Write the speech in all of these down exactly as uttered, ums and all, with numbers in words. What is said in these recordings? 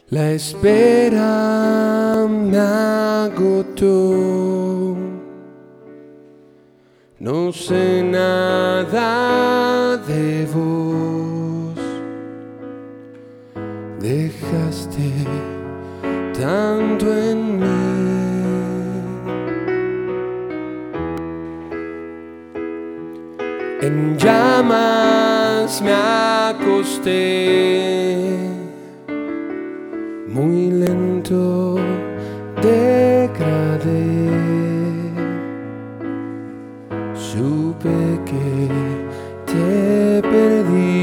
La espera me agotó, no sé nada de vos, dejaste tanto en mí. En llamas me acosté, muy lento degradé. Supe que te perdí.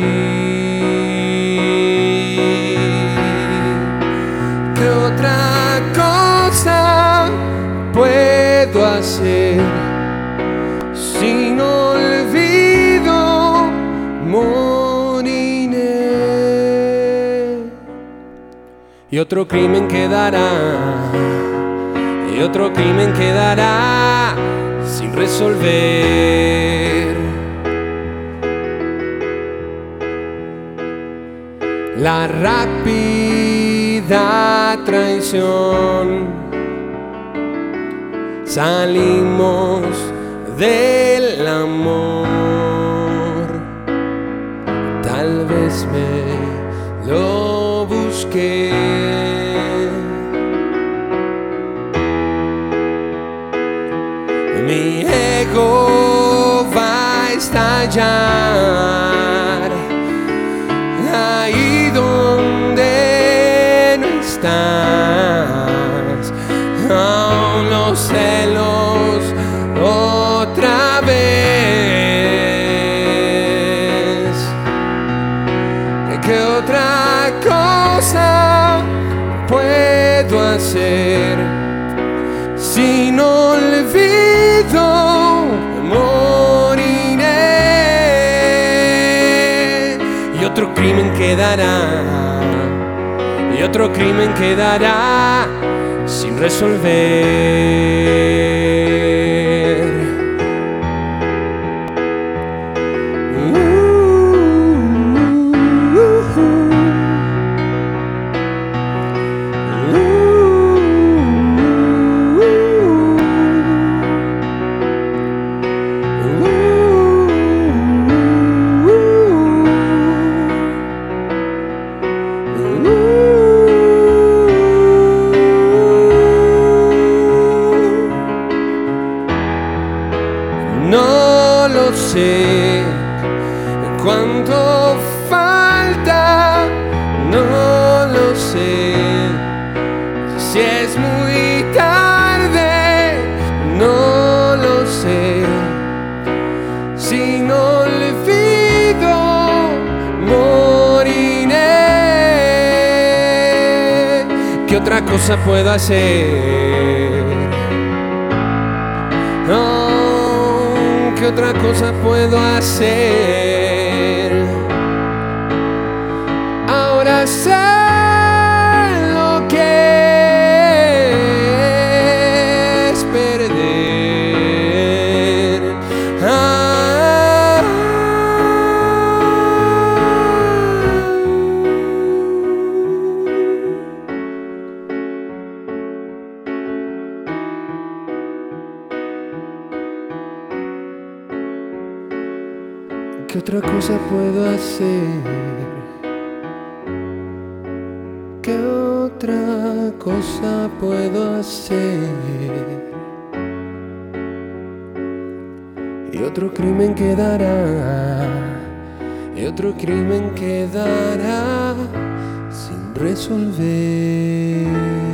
¿Qué otra cosa puedo hacer sin olvido? Moriré y otro crimen quedará, y otro crimen quedará sin resolver. La rápida traición, salimos del amor. Tal vez me lo busqué. Mi ego va a estallar ahí donde no estás. Oh, los celos otra vez. ¿Qué otra cosa puedo hacer sin olvido? Moriré y otro crimen quedará, y otro crimen quedará sin resolver. No lo sé cuánto falta, no lo sé si es muy tarde, no lo sé. Sin olvido moriré. ¿Qué otra cosa puedo hacer? Oh, ¿qué otra cosa puedo hacer? Ahora sé lo que es perder. Ah. ¿Qué otra cosa puedo hacer? ¿Qué otra cosa puedo hacer? Y otro crimen quedará, y otro crimen quedará sin resolver.